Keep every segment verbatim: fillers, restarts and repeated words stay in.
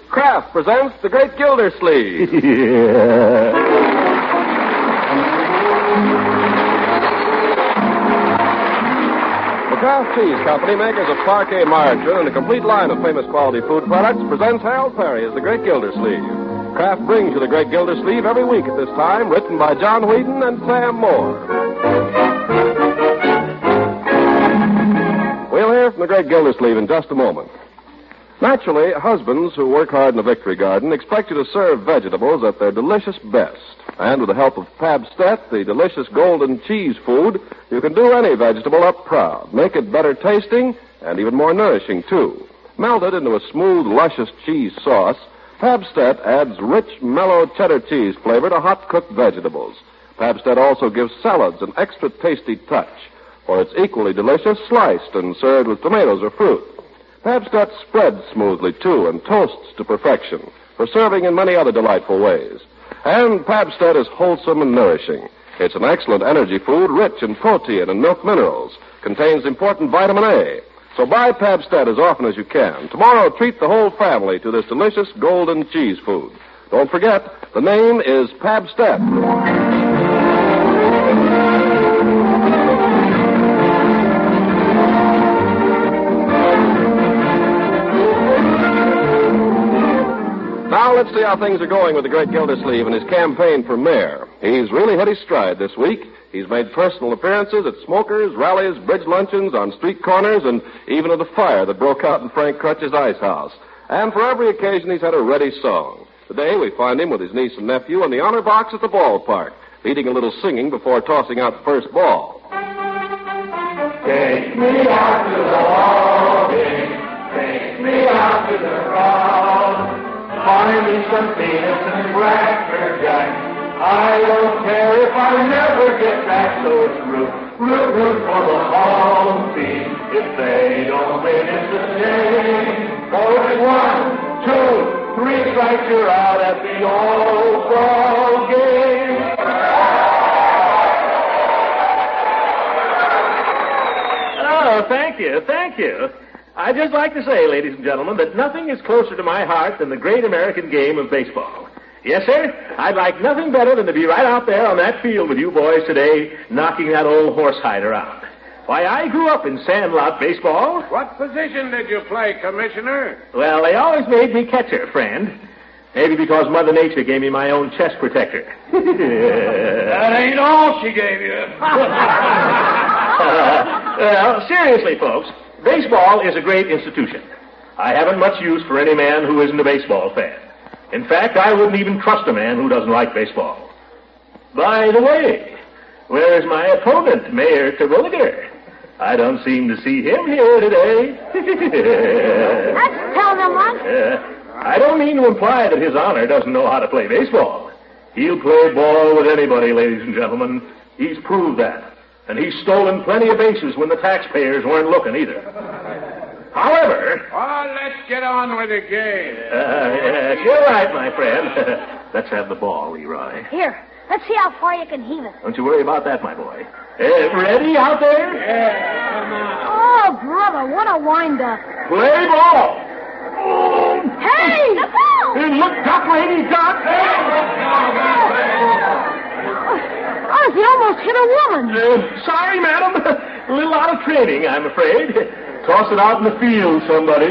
Kraft presents The Great Gildersleeve. Yeah. The Kraft Cheese Company, makers of parquet margarine and a complete line of famous quality food products, presents Harold Perry as The Great Gildersleeve. Kraft brings you The Great Gildersleeve every week at this time, written by John Whedon and Sam Moore. We'll hear from The Great Gildersleeve in just a moment. Naturally, husbands who work hard in the Victory Garden expect you to serve vegetables at their delicious best. And with the help of Pabstet, the delicious golden cheese food, you can do any vegetable up proud. Make it better tasting and even more nourishing, too. Melted into a smooth, luscious cheese sauce, Pabstet adds rich, mellow cheddar cheese flavor to hot-cooked vegetables. Pabstet also gives salads an extra tasty touch, for it's equally delicious sliced and served with tomatoes or fruit. Pabstet spreads smoothly, too, and toasts to perfection for serving in many other delightful ways. And Pabstet is wholesome and nourishing. It's an excellent energy food rich in protein and milk minerals. Contains important vitamin A. So buy Pabstet as often as you can. Tomorrow, treat the whole family to this delicious golden cheese food. Don't forget, the name is Pabstet. Now let's see how things are going with the Great Gildersleeve in his campaign for mayor. He's really hit his stride this week. He's made personal appearances at smokers, rallies, bridge luncheons, on street corners, and even at the fire that broke out in Frank Crutch's ice house. And for every occasion, he's had a ready song. Today, we find him with his niece and nephew in the honor box at the ballpark, leading a little singing before tossing out the first ball. Take me out to the ball game. Take me out to the crowd. Find me some peanuts and cracker jack. I don't care if I never get back, so it's root, root, root for the home team. If they don't win, it's the same. For it's one, two, three strikes, you're out at the old ball game. Oh, thank you, thank you. I'd just like to say, ladies and gentlemen, that nothing is closer to my heart than the great American game of baseball. Yes, sir, I'd like nothing better than to be right out there on that field with you boys today, knocking that old horsehide around. Why, I grew up in sandlot baseball. What position did you play, Commissioner? Well, they always made me catcher, friend. Maybe because Mother Nature gave me my own chest protector. That ain't all she gave you. uh, well, seriously, folks. Baseball is a great institution. I haven't much use for any man who isn't a baseball fan. In fact, I wouldn't even trust a man who doesn't like baseball. By the way, where's my opponent, Mayor Terwilliger? I don't seem to see him here today. That's telling him what? Uh, I don't mean to imply that His Honor doesn't know how to play baseball. He'll play ball with anybody, ladies and gentlemen. He's proved that. And he's stolen plenty of bases when the taxpayers weren't looking either. However... Oh, let's get on with the game. Uh, yes, you're right, my friend. Let's have the ball, Leroy. Here, let's see how far you can heave it. Don't you worry about that, my boy. Uh, ready out there? Yeah, come on. Oh, brother, what a wind-up. Play ball. Hey, the ball! Hey, look, Duck, lady, Duck. Oh, he almost hit a woman. Uh, sorry, madam. A little out of training, I'm afraid. Toss it out in the field, somebody.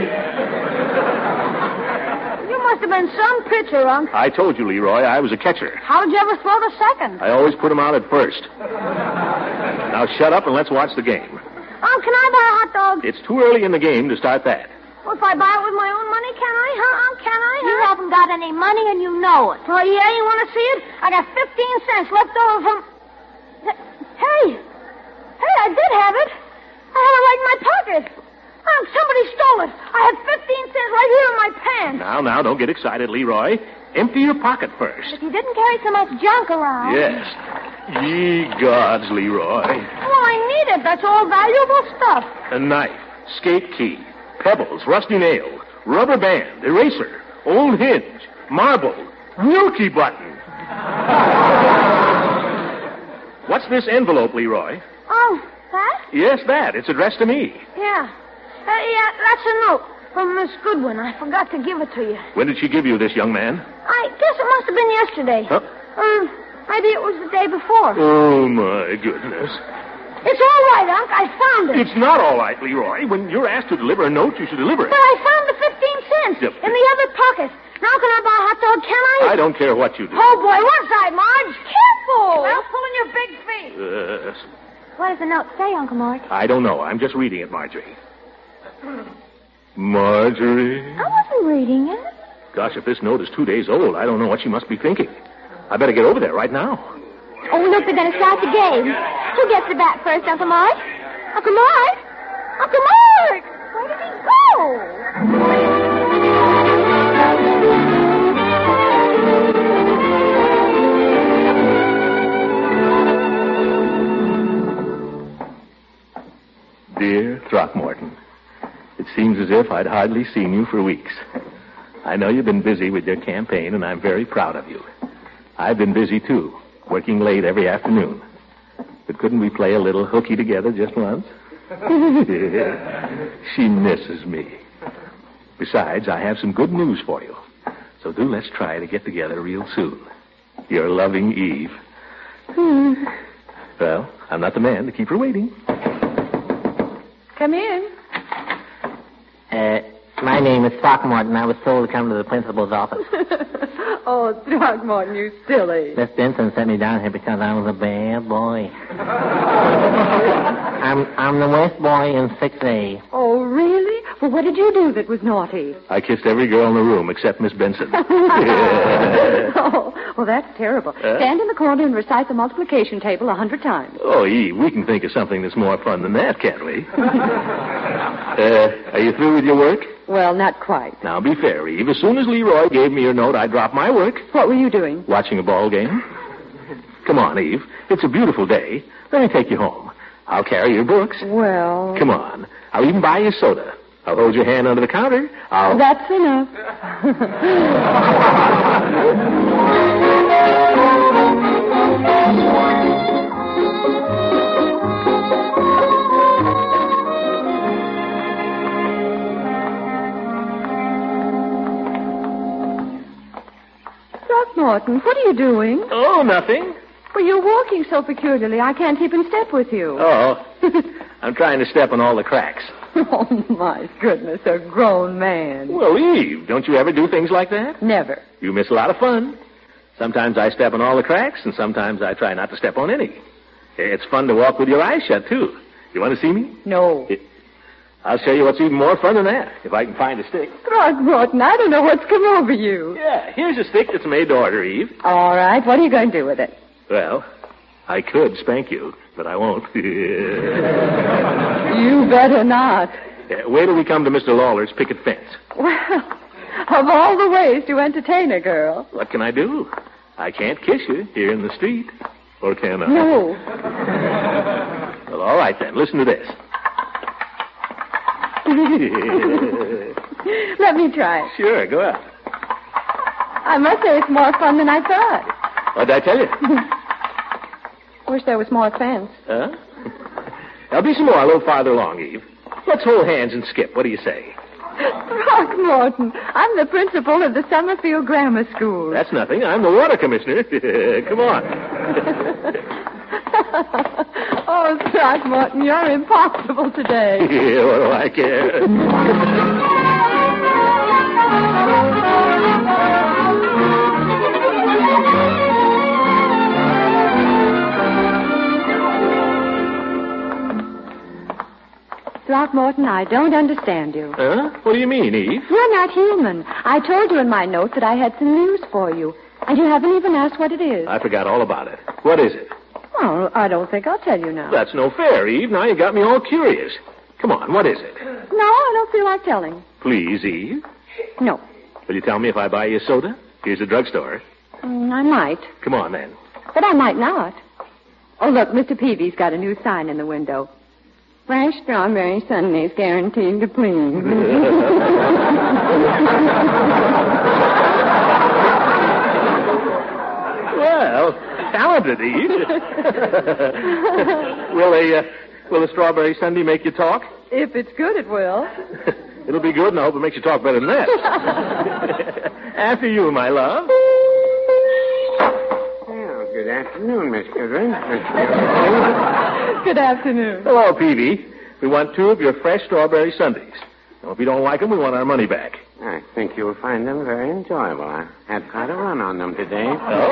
You must have been some pitcher, Unc. I told you, Leroy, I was a catcher. How'd you ever throw the second? I always put him out at first. Now shut up and let's watch the game. Unc, can I buy a hot dog? It's too early in the game to start that. Well, if I buy it with my own money, can I, huh, Unc? Can I, huh? You haven't got any money and you know it. Oh, yeah? You want to see it? I got fifteen cents left over from... Hey! Hey, I did have it. I had it right in my pocket. Unc, somebody stole it. I had fifteen cents right here in my pants. Now, now, don't get excited, Leroy. Empty your pocket first. But you didn't carry so much junk around. Yes. Ye gods, Leroy. Well, I need it. That's all valuable stuff. A knife, skate key, pebbles, rusty nail, rubber band, eraser, old hinge, marble, Wilkie button. What's this envelope, Leroy? Oh, that? Yes, that. It's addressed to me. Yeah. Uh, yeah, that's a note. From Miss Goodwin. I forgot to give it to you. When did she give you this, young man? I guess it must have been yesterday. Huh? Um, maybe it was the day before. Oh, my goodness. It's all right, Unc. I found it. It's not all right, Leroy. When you're asked to deliver a note, you should deliver it. But I found the fifteen cents Yep. in the other pocket. Now can I buy a hot dog, can I? I don't care what you do. Oh, boy, one side, Marge. Careful. Well, pulling your big feet. Uh, What does the note say, Uncle Mort? I don't know. I'm just reading it, Marjorie. Marjorie? I wasn't reading it. Gosh, if this note is two days old, I don't know what she must be thinking. I better get over there right now. Oh, look, they're going to start the game. Who gets the bat first, Uncle Mort? Uncle Mort? Uncle Mort! Where did he go? Dear Throckmorton, it seems as if I'd hardly seen you for weeks. I know you've been busy with your campaign, and I'm very proud of you. I've been busy, too, working late every afternoon. But couldn't we play a little hooky together just once? She misses me. Besides, I have some good news for you. So do let's try to get together real soon. Your loving Eve. Well, I'm not the man to keep her waiting. Come in. Uh, my name is Throckmorton. I was told to come to the principal's office. Oh, Throckmorton, you silly. Miss Benson sent me down here because I was a bad boy. I'm I'm the worst boy in six A. Oh, really? Well, what did you do that was naughty? I kissed every girl in the room except Miss Benson. Oh, well, that's terrible. Huh? Stand in the corner and recite the multiplication table a hundred times. Oh, Eve, we can think of something that's more fun than that, can't we? uh, are you through with your work? Well, not quite. Now, be fair, Eve. As soon as Leroy gave me your note, I dropped my work. What were you doing? Watching a ball game. Come on, Eve. It's a beautiful day. Let me take you home. I'll carry your books. Well... Come on. I'll even buy you soda. I'll hold your hand under the counter. I'll... That's enough. Throckmorton, what are you doing? Oh, nothing. Well, you're walking so peculiarly, I can't keep in step with you. Oh, I'm trying to step on all the cracks. Oh, my goodness, a grown man. Well, Eve, don't you ever do things like that? Never. You miss a lot of fun. Sometimes I step on all the cracks, and sometimes I try not to step on any. It's fun to walk with your eyes shut, too. You want to see me? No. It, I'll show you what's even more fun than that, if I can find a stick. Throckmorton, I don't know what's come over you. Yeah, here's a stick that's made to order, Eve. All right, what are you going to do with it? Well, I could spank you, but I won't. You better not. Yeah, wait till we come to Mister Lawler's picket fence. Well, of all the ways to entertain a girl. What can I do? I can't kiss you here in the street. Or can I? No. Well, all right, then. Listen to this. Let me try it. Sure, go out. I must say it's more fun than I thought. What'd I tell you? Wish there was more fence. Huh? There'll be some more a little farther along, Eve. Let's hold hands and skip. What do you say? Throckmorton, I'm the principal of the Summerfield Grammar School. That's nothing. I'm the water commissioner. Come on. Oh, Throckmorton, you're impossible today. Yeah, what do I care? Throckmorton, I don't understand you. Huh? What do you mean, Eve? You're not human. I told you in my note that I had some news for you, and you haven't even asked what it is. I forgot all about it. What is it? Well, I don't think I'll tell you now. That's no fair, Eve. Now you got me all curious. Come on, what is it? No, I don't feel like telling. Please, Eve. No. Will you tell me if I buy you a soda? Here's the drugstore. Mm, I might, Come on, then. but I might not. Oh, look, Mister Peavy's got a new sign in the window. Fresh strawberry sundaes guaranteed to please. Well, talented, Eve. will a uh, will a strawberry sundae make you talk? If it's good, it will. It'll be good, and I hope it makes you talk better than that. After you, my love. Well, good afternoon, Miss Goodwin. Miss Goodwin. Good afternoon. Hello, Peavy. We want two of your fresh strawberry sundaes. Now, if you don't like them, we want our money back. I think you'll find them very enjoyable. I had quite a run on them today. Oh?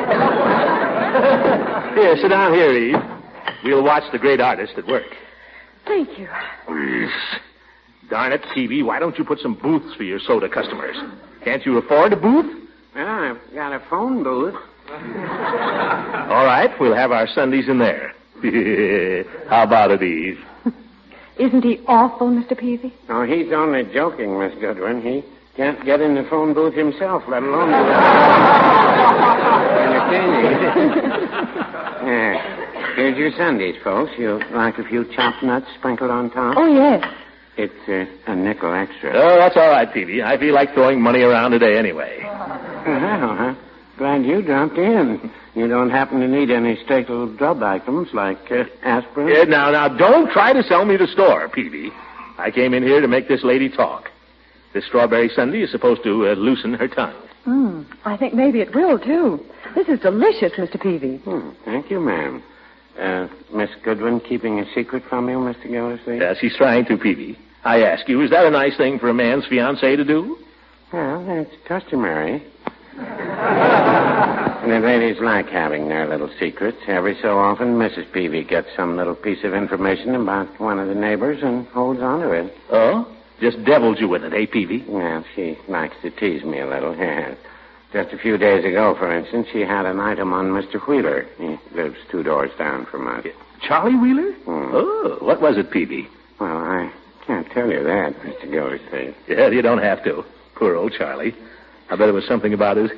Here, sit down here, Eve. We'll watch the great artist at work. Thank you. Darn it, Peavy, why don't you put some booths for your soda customers? Can't you afford a booth? Well, I've got a phone booth. All right, we'll have our sundaes in there. How about it, Eve? Isn't he awful, Mister Peavy? Oh, he's only joking, Miss Goodwin. He can't get in the phone booth himself, let alone entertaining. Yeah. Here's your sundaes, folks. You like a few chopped nuts sprinkled on top? Oh, yes. It's uh, a nickel extra. Oh, that's all right, Peavy. I feel like throwing money around today anyway. Well, huh? Glad you dropped in. You don't happen to need any staple drug items like uh, aspirin? Yeah, now, now, don't try to sell me the store, Peavy. I came in here to make this lady talk. This strawberry sundae is supposed to uh, loosen her tongue. Hmm. I think maybe it will, too. This is delicious, Mister Peavy. Hmm. Thank you, ma'am. Uh, Miss Goodwin keeping a secret from you, Mister Gildersleeve? Yes, he's trying to, Peavy. I ask you, is that a nice thing for a man's fiancée to do? Well, that's customary. And the ladies like having their little secrets. Every so often, Missus Peavy gets some little piece of information about one of the neighbors and holds on to it. Oh? Just deviled you with it, eh, Peavy? Well, she likes to tease me a little. Yeah. Just a few days ago, for instance, she had an item on Mister Wheeler. He lives two doors down from us. Charlie Wheeler? Hmm. Oh, what was it, Peavy? Well, I can't tell you that, Mister Gildersleeve. Yeah, you don't have to. Poor old Charlie. I bet it was something about his...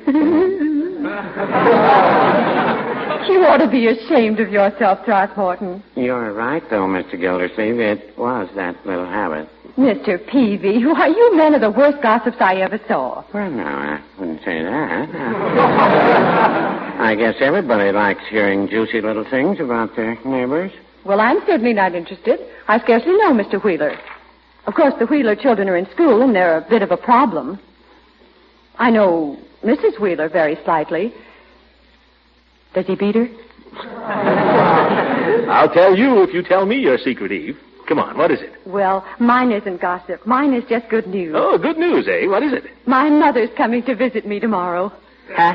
You ought to be ashamed of yourself, Throckmorton. You're right, though, Mister Gildersleeve. It was that little habit. Mister Peavy, why, you men are the worst gossips I ever saw. Well, no, I wouldn't say that. I guess everybody likes hearing juicy little things about their neighbors. Well, I'm certainly not interested. I scarcely know Mister Wheeler. Of course, the Wheeler children are in school, and they're a bit of a problem. I know Missus Wheeler very slightly. Does he beat her? I'll tell you if you tell me your secret, Eve. Come on, what is it? Well, mine isn't gossip. Mine is just good news. Oh, good news, eh? What is it? My mother's coming to visit me tomorrow. Huh?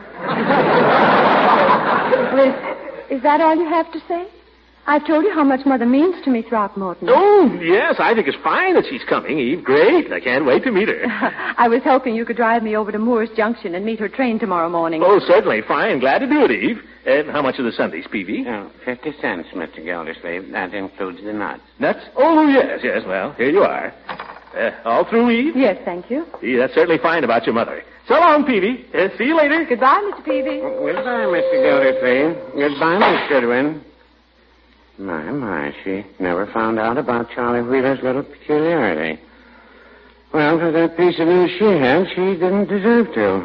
Well, is, is that all you have to say? I've told you how much Mother means to me, Throckmorton. Oh, yes, I think it's fine that she's coming, Eve. Great. I can't wait to meet her. I was hoping you could drive me over to Moore's Junction and meet her train tomorrow morning. Oh, certainly. Fine. Glad to do it, Eve. And how much are the sundaes, Peavy? Oh, fifty cents, Mister Gildersleeve. That includes the nuts. Nuts? Oh, yes, yes. Well, here you are. Uh, all through, Eve? Yes, thank you. See, that's certainly fine about your mother. So long, Peavy. Uh, see you later. Goodbye, Mister Peavy. Oh, goodbye, Mister Gildersleeve. Goodbye, Miss Goodwin. My, my, she never found out about Charlie Wheeler's little peculiarity. Well, for that piece of news she had, she didn't deserve to.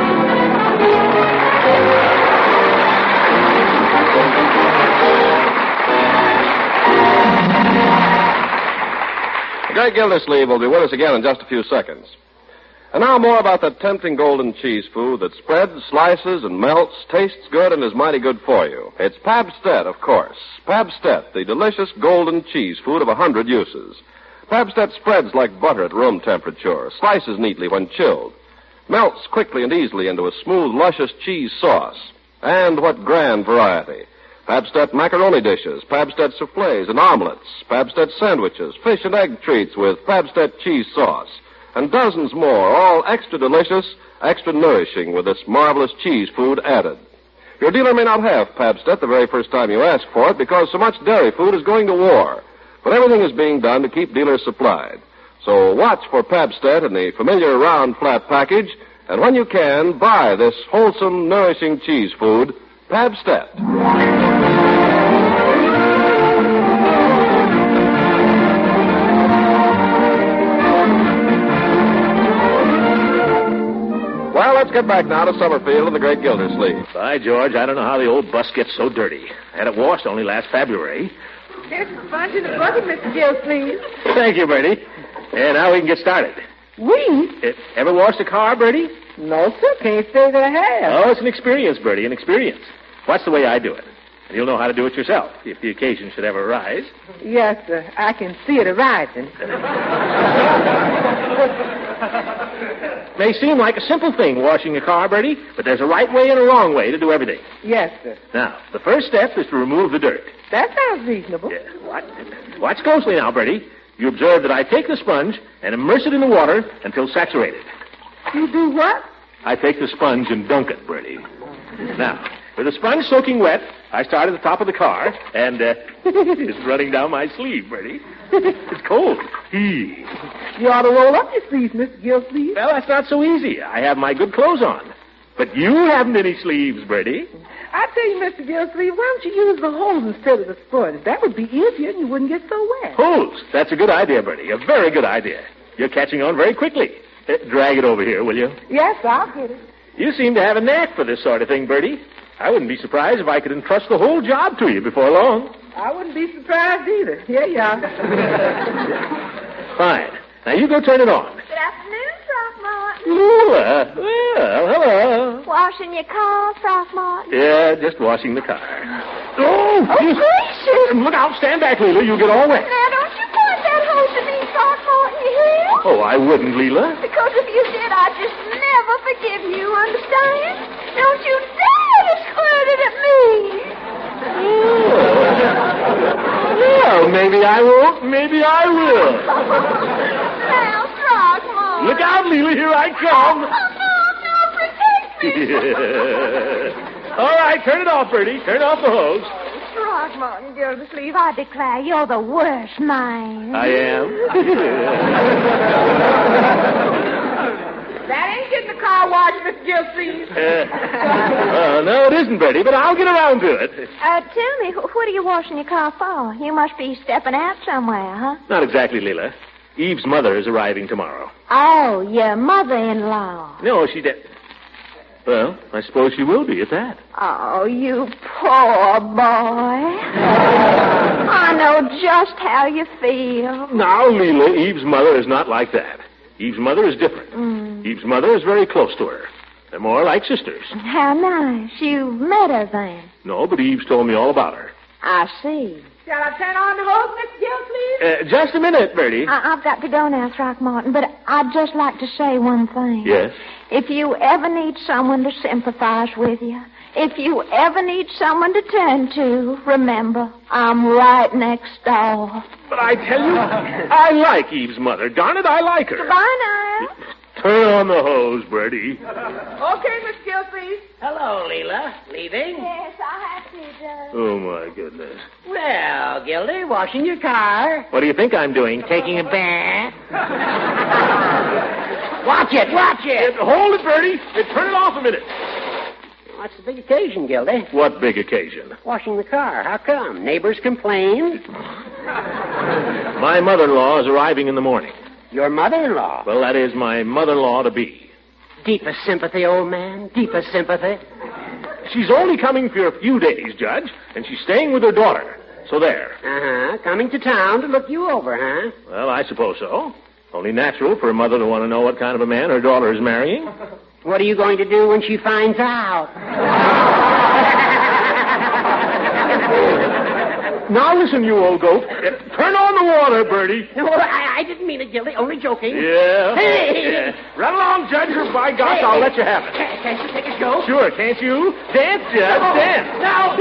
The great Gildersleeve will be with us again in just a few seconds. And now more about that tempting golden cheese food that spreads, slices, and melts, tastes good, and is mighty good for you. It's Pabstet, of course. Pabstet, the delicious golden cheese food of a hundred uses. Pabstet spreads like butter at room temperature, slices neatly when chilled, melts quickly and easily into a smooth, luscious cheese sauce. And what grand variety. Pabstet macaroni dishes, Pabstet soufflés and omelets, Pabstet sandwiches, fish and egg treats with Pabstet cheese sauce, and dozens more, all extra delicious, extra nourishing with this marvelous cheese food added. Your dealer may not have Pabstet the very first time you ask for it because so much dairy food is going to war. But everything is being done to keep dealers supplied. So watch for Pabstet in the familiar round flat package, and when you can, buy this wholesome, nourishing cheese food, Pabstet. Well, let's get back now to Summerfield and the great Gildersleeve. By George, I don't know how the old bus gets so dirty. I had it washed only last February. Here's the sponge in the bucket, Mister Gildersleeve. Thank you, Bertie. And now we can get started. We? Uh, ever washed a car, Bertie? No, sir. Can't say that I have. Oh, it's an experience, Bertie, an experience. Watch the way I do it. And you'll know how to do it yourself, if the occasion should ever arise. Yes, sir. I can see it arising. May seem like a simple thing, washing a car, Bertie, but there's a right way and a wrong way to do everything. Yes, sir. Now, the first step is to remove the dirt. That sounds reasonable. Yeah, watch, watch closely now, Bertie. You observe that I take the sponge and immerse it in the water until saturated. You do what? I take the sponge and dunk it, Bertie. Now, with the sponge soaking wet, I start at the top of the car, and uh, it's running down my sleeve, Bertie. It's cold. Eee. You ought to roll up your sleeves, Mister Gillsleeve. Well, that's not so easy. I have my good clothes on. But you haven't any sleeves, Bertie. I tell you, Mister Gillsleeve, why don't you use the hose instead of the sponge? That would be easier, and you wouldn't get so wet. Hose? That's a good idea, Bertie. A very good idea. You're catching on very quickly. Uh, drag it over here, will you? Yes, I'll get it. You seem to have a knack for this sort of thing, Bertie. I wouldn't be surprised if I could entrust the whole job to you before long. I wouldn't be surprised either. Here you are. Fine. Now, you go turn it on. Good afternoon, Throckmorton. Ooh, uh, well, hello. Washing your car, Throckmorton? Yeah, just washing the car. Oh, Oh, gracious. Look out. Stand back, Leela. You'll get all wet. Now, don't you point that hose at me, Throckmorton, you hear? Oh, I wouldn't, Leela. Because if you did, I'd just never forgive you, understand? Don't you dare to squirt it at me. Well, maybe I won't. Maybe I will. Now, Throckmorton. Look out, Leela. Here I come. Oh, no, no, protect me. All right, turn it off, Bertie. Turn off the hose. Throckmorton Gildersleeve, I declare you're the worst man. I am. That ain't getting the car washed, Mister Gillsleeve. Uh, uh, no, it isn't, Bertie, but I'll get around to it. Uh, tell me, wh- what are you washing your car for? You must be stepping out somewhere, huh? Not exactly, Leela. Eve's mother is arriving tomorrow. Oh, your mother-in-law. No, she did. Well, I suppose she will be at that. Oh, you poor boy. I know just how you feel. Now, Leela, Eve's mother is not like that. Eve's mother is different. Mm. Eve's mother is very close to her. They're more like sisters. How nice. You met her then. No, but Eve's told me all about her. I see. Shall I turn on the hose, Mister Gillsleeve? Uh, just a minute, Bertie. I- I've got to go now, Throckmorton, but I'd just like to say one thing. Yes? If you ever need someone to sympathize with you, if you ever need someone to turn to, remember, I'm right next door. But I tell you, I like Eve's mother. Darn it, I like her. Goodbye now. Turn on the hose, Bertie. Okay, Mister Gillsleeve. Hello, Leela. Leaving? Yes, I have to, Doug. Oh, my goodness. Well, Gildy, washing your car. What do you think I'm doing? Taking a bath. Watch it, watch it. Uh, hold it, Bertie. Uh, turn it off a minute. What's the big occasion, Gildy? What big occasion? Washing the car. How come? Neighbors complain? My mother-in-law is arriving in the morning. Your mother-in-law. Well, that is my mother-in-law to be. Deepest sympathy, old man. Deepest sympathy. She's only coming for a few days, Judge, and she's staying with her daughter. So there. Uh-huh. Coming to town to look you over, huh? Well, I suppose so. Only natural for a mother to want to know what kind of a man her daughter is marrying. What are you going to do when she finds out? Now listen, you old goat. Uh, turn on the water, Bertie. No, I, I didn't mean it, Gildy. Only joking. Yeah. Hey. Yeah. Run along, Judge, or by gosh, I'll let you have it. Can't, can't you take a joke? Sure, can't you? Dance, Judge, No. dance. No.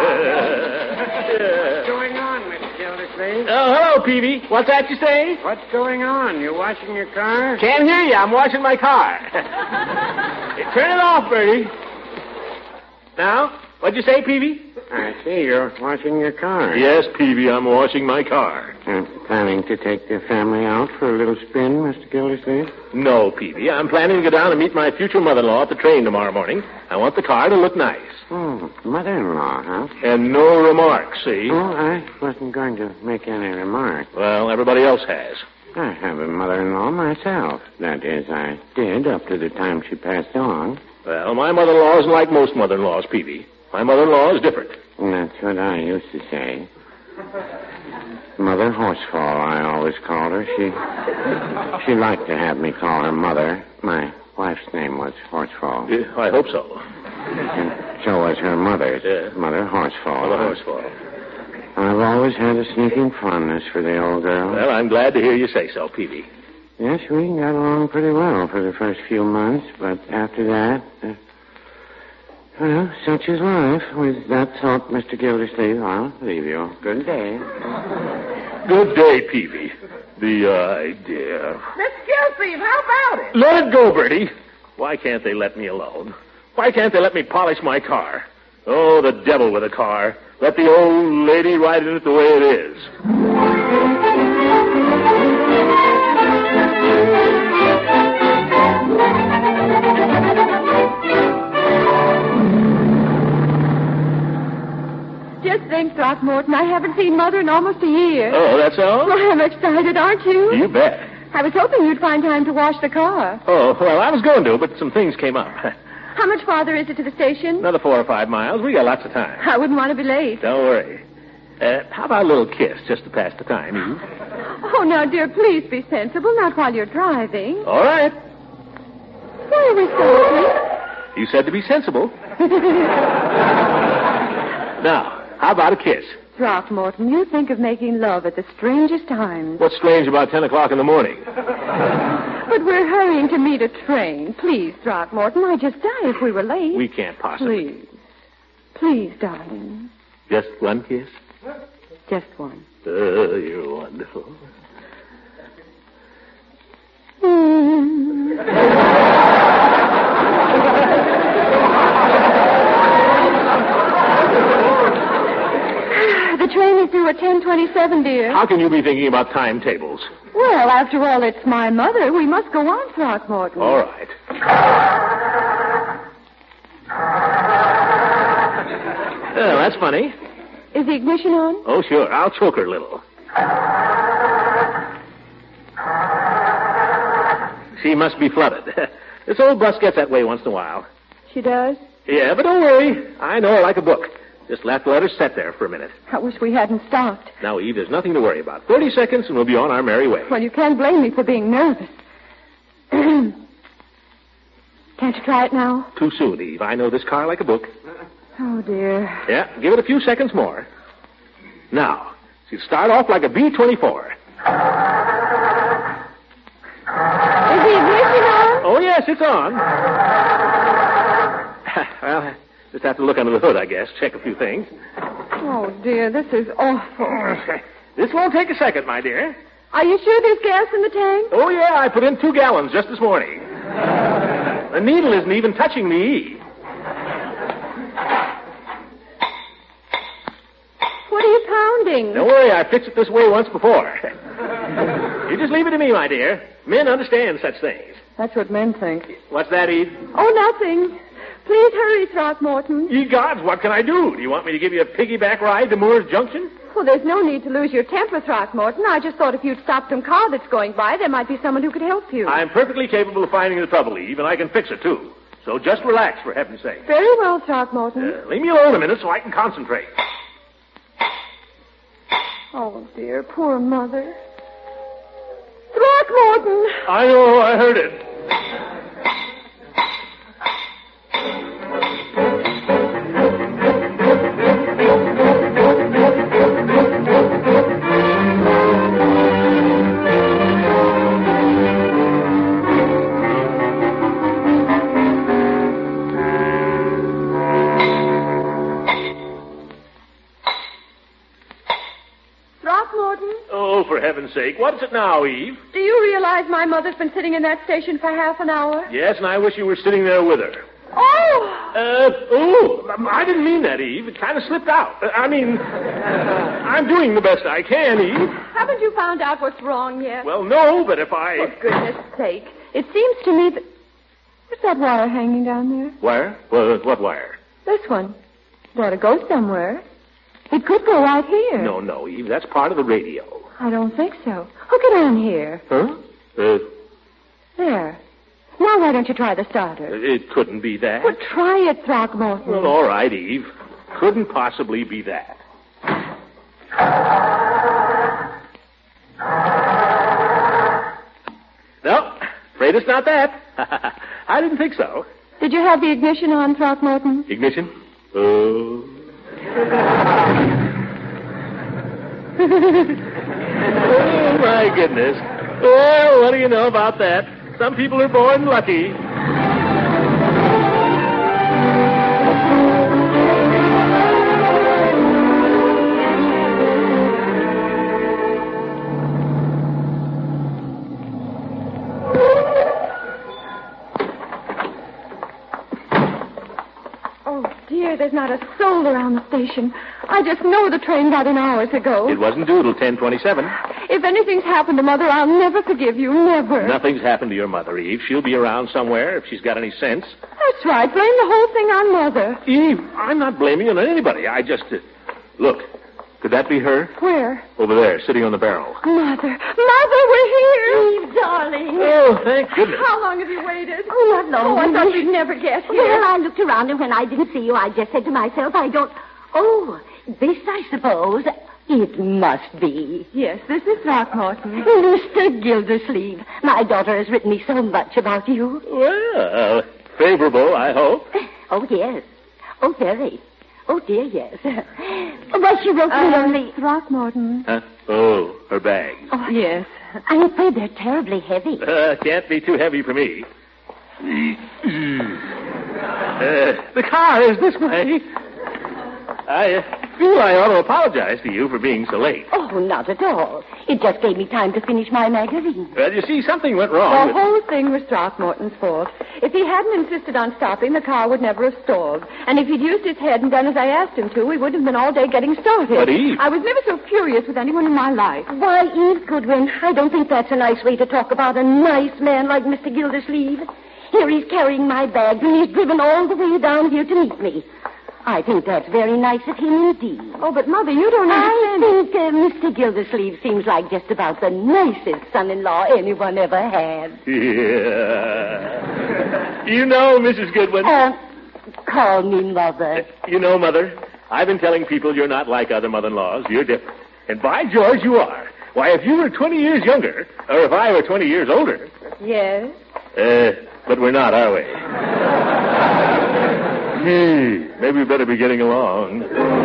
What's going on, Mister Gildersleeve? Oh, hello, Peavy. What's that you say? What's going on? You washing your car? Can't hear you. I'm washing my car. Hey, turn it off, Bertie. Now, what'd you say, Peavy? I see you're washing your car. Yes, Peavy, I'm washing my car. Uh, planning to take the family out for a little spin, Mister Gildersleeve? No, Peavy. I'm planning to go down and meet my future mother-in-law at the train tomorrow morning. I want the car to look nice. Oh, mother-in-law, huh? And no remarks, see? Oh, I wasn't going to make any remark. Well, everybody else has. I have a mother-in-law myself. That is, I did up to the time she passed on. Well, my mother-in-law isn't like most mother-in-laws, Peavy. My mother-in-law is different. And that's what I used to say. Mother Horsefall, I always called her. She she liked to have me call her Mother. My wife's name was Horsefall. Yeah, I hope so. And so was her mother's. Yeah. Mother Horsefall. Mother Horsefall. I've always had a sneaking fondness for the old girl. Well, I'm glad to hear you say so, Peavy. Yes, we got along pretty well for the first few months, but after that, uh, well, such is life. With that thought, Mister Gildersleeve, I'll leave you. Good day. Good day, Peavy. The idea. Mister Gildersleeve, how about it? Let it go, Bertie. Why can't they let me alone? Why can't they let me polish my car? Oh, the devil with a car. Let the old lady ride in it the way it is. Just think, Throckmorton, I haven't seen Mother in almost a year. Oh, that's all? Well, I'm excited, aren't you? You bet. I was hoping you'd find time to wash the car. Oh, well, I was going to, but some things came up. How much farther is it to the station? Another four or five miles. We got lots of time. I wouldn't want to be late. Don't worry. Uh, how about a little kiss just to pass the time, Eve? Oh, now, dear, please be sensible, not while you're driving. All right. Why are we stopping? You said to be sensible. Now, how about a kiss? Throckmorton, you think of making love at the strangest times. What's strange about ten o'clock in the morning? But we're hurrying to meet a train. Please, Throckmorton, I'd just die if we were late. We can't possibly. Please. Please, darling. Just one kiss? Just one. Oh, you're wonderful. Mm. The train is due at ten twenty-seven, dear. How can you be thinking about timetables? Well, after all, it's my mother. We must go on, Throckmorton. All right. Oh, that's funny. Is the ignition on? Oh, sure. I'll choke her a little. She must be flooded. This old bus gets that way once in a while. She does? Yeah, but don't worry. I know her like a book. Just have to let her sit there for a minute. I wish we hadn't stopped. Now, Eve, there's nothing to worry about. Thirty seconds and we'll be on our merry way. Well, you can't blame me for being nervous. Can't you try it now? Too soon, Eve. I know this car like a book. Oh, dear. Yeah, give it a few seconds more. Now, she'll start off like a B twenty-four. Is the ignition on? Oh, yes, it's on. Well, just have to look under the hood, I guess. Check a few things. Oh, dear, this is awful. This won't take a second, my dear. Are you sure there's gas in the tank? Oh, yeah, I put in two gallons just this morning. The needle isn't even touching the E. What are you pounding? Don't worry, I fixed it this way once before. You just leave it to me, my dear. Men understand such things. That's what men think. What's that, Eve? Oh, nothing. Please hurry, Throckmorton. Ye gods, what can I do? Do you want me to give you a piggyback ride to Moore's Junction? Well, there's no need to lose your temper, Throckmorton. I just thought if you'd stop some car that's going by, there might be someone who could help you. I'm perfectly capable of finding the trouble, Eve, and I can fix it, too. So just relax, for heaven's sake. Very well, Throckmorton. Uh, leave me alone a minute so I can concentrate. Oh, dear, poor Mother. Throckmorton! I know, I heard it. For heaven's sake, what is it now, Eve? Do you realize my mother's been sitting in that station for half an hour? Yes, and I wish you were sitting there with her. Oh! Uh, oh, I didn't mean that, Eve. It kind of slipped out. I mean, I'm doing the best I can, Eve. Haven't you found out what's wrong yet? Well, no, but if I... For goodness sake. It seems to me that... What's that wire hanging down there? Wire? Well, what wire? This one. It ought to go somewhere. It could go right here. No, no, Eve. That's part of the radio. I don't think so. Hook it on here. Huh? Uh, there. Now why don't you try the starter? It couldn't be that. Well, try it, Throckmorton. Well, all right, Eve. Couldn't possibly be that. afraid it's not that. I didn't think so. Did you have the ignition on, Throckmorton? Ignition? Oh. Oh, my goodness. Well, what do you know about that? Some people are born lucky. There's not a soul around the station. I just know the train got in hours ago. It wasn't due till ten twenty-seven. If anything's happened to Mother, I'll never forgive you. Never. Nothing's happened to your mother, Eve. She'll be around somewhere if she's got any sense. That's right. Blame the whole thing on Mother. Eve, I'm not blaming you on anybody. I just... Uh, look, could that be her? Where? Over there, sitting on the barrel. Mother. Mother, we're here. Eve, darling. Oh, thank goodness. How long have you waited? Oh, not long. Oh, I thought you'd never get here. Well, I looked around, and when I didn't see you, I just said to myself, I don't... Oh, this, I suppose, it must be. Yes, this is Throckmorton. Mister Gildersleeve, my daughter has written me so much about you. Well, favorable, I hope. Oh, yes. Oh, very. Oh, dear, yes. Well, she wrote me Uh, only... Throckmorton. Huh? Oh, her bag. Oh, Yes. I'm afraid they're terribly heavy. Uh, can't be too heavy for me. Uh, the car is this way. I uh, feel I ought to apologize to you for being so late. Oh, not at all. It just gave me time to finish my magazine. Well, you see, something went wrong. The with- whole thing was Throckmorton's fault. If he hadn't insisted on stopping, the car would never have stalled. And if he'd used his head and done as I asked him to, we wouldn't have been all day getting started. But, Eve... I was never so furious with anyone in my life. Why, Eve Goodwin, I don't think that's a nice way to talk about a nice man like Mister Gildersleeve. Here he's carrying my bags, and he's driven all the way down here to meet me. I think that's very nice of him indeed. Oh, but, Mother, you don't I understand. think uh, Mister Gildersleeve seems like just about the nicest son-in-law anyone ever had. Yeah. You know, Missus Goodwin... Uh, call me Mother. You know, Mother, I've been telling people you're not like other mother-in-laws. You're different. And by George, you are. Why, if you were twenty years younger, or if I were twenty years older... Yes? Uh, but we're not, are we? Hey, maybe we better be getting along.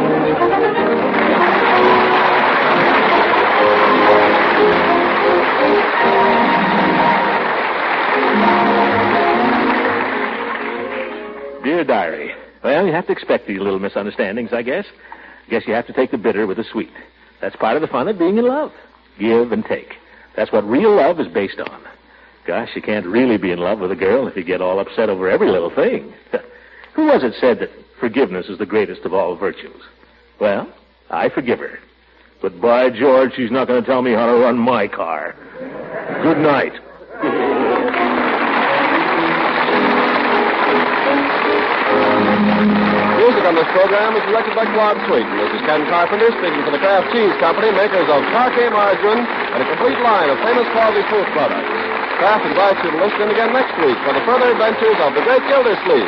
Dear Diary, well, you have to expect these little misunderstandings, I guess. Guess you have to take the bitter with the sweet. That's part of the fun of being in love. Give and take. That's what real love is based on. Gosh, you can't really be in love with a girl if you get all upset over every little thing. Who was it said that forgiveness is the greatest of all virtues? Well, I forgive her. But by George, she's not going to tell me how to run my car. Good night. Music on this program is directed by Claude Sweet. This is Ken Carpenter speaking for the Kraft Cheese Company, makers of Parquet Margarine and a complete line of famous quality food products. Kraft invites you to listen in again next week for the further adventures of the great Gildersleeve.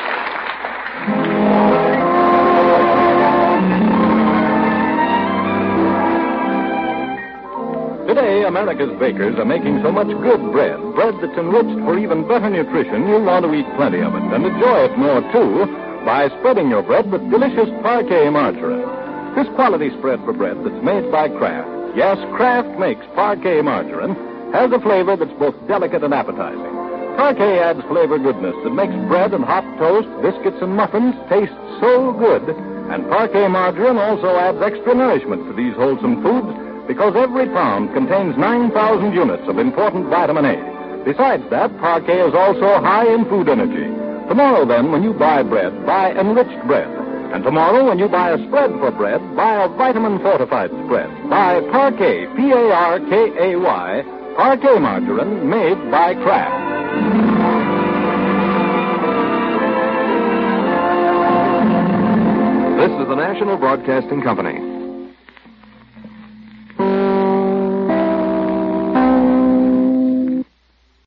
Today, America's bakers are making so much good bread, bread that's enriched for even better nutrition, you'll want to eat plenty of it, and enjoy it more, too, by spreading your bread with delicious Parquet margarine. This quality spread for bread that's made by Kraft, yes, Kraft makes Parquet margarine, has a flavor that's both delicate and appetizing. Parquet adds flavor goodness that makes bread and hot toast, biscuits and muffins taste so good, and Parquet margarine also adds extra nourishment to these wholesome foods, because every pound contains nine thousand units of important vitamin A. Besides that, Parquet is also high in food energy. Tomorrow, then, when you buy bread, buy enriched bread. And tomorrow, when you buy a spread for bread, buy a vitamin-fortified spread. Buy Parquet, P A R K A Y, Parquet margarine made by Kraft. This is the National Broadcasting Company.